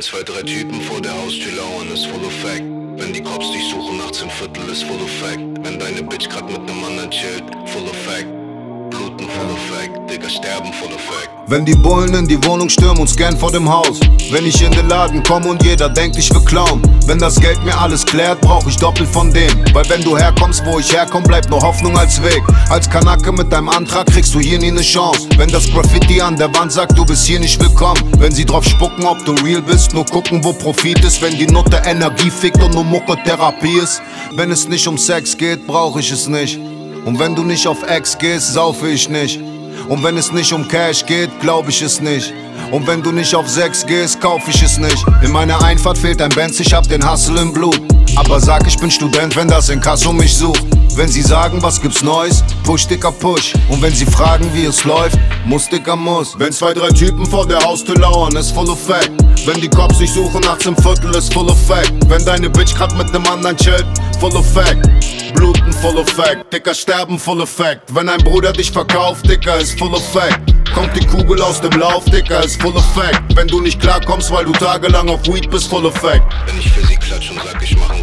2, 3 Typen vor der Haustür lauern, ist full of fact. Wenn die Cops dich suchen, nachts im Viertel, ist full of fact. Wenn deine Bitch grad mit nem anderen chillt, full of fact. Bluten, full of fact. Digga, sterben, full of fact. Wenn die Bullen in die Wohnung stürmen und scannen vor dem Haus. Wenn ich in den Laden komm und jeder denkt, ich will klauen. Wenn das Geld mir alles klärt, brauch ich doppelt von dem. Weil wenn du herkommst, wo ich herkomm, bleibt nur Hoffnung als Weg. Als Kanake mit deinem Antrag kriegst du hier nie ne Chance. Wenn das Graffiti an der Wand sagt, du bist hier nicht willkommen. Wenn sie drauf spucken, ob du real bist, nur gucken, wo Profit ist. Wenn die Nutte Energie fickt und nur Mucke Therapie ist. Wenn es nicht um Sex geht, brauch ich es nicht. Und wenn du nicht auf Ex gehst, saufe ich nicht. Und wenn es nicht um Cash geht, glaub ich es nicht. Und wenn du nicht auf Sex gehst, kauf ich es nicht. In meiner Einfahrt fehlt ein Benz, ich hab den Hustle im Blut. Aber sag, ich bin Student, wenn das Inkasso mich sucht. Wenn sie sagen, was gibt's Neues, push, Dicker, push. Und wenn sie fragen, wie es läuft, muss, Dicker, muss. Wenn 2, 3 Typen vor der Haustür lauern, ist full of fact. Wenn die Cops dich suchen, nachts im Viertel, ist full of fact. Wenn deine Bitch grad mit nem anderen chillt, full of fact. Bluten, full of fact. Dicker, sterben, full of fact. Wenn ein Bruder dich verkauft, Dicker, ist full of fact. Kommt die Kugel aus dem Lauf, Dicker, ist full of fact. Wenn du nicht klarkommst, weil du tagelang auf Weed bist, full of fact. Wenn ich für sie klatsch und sag, ich mach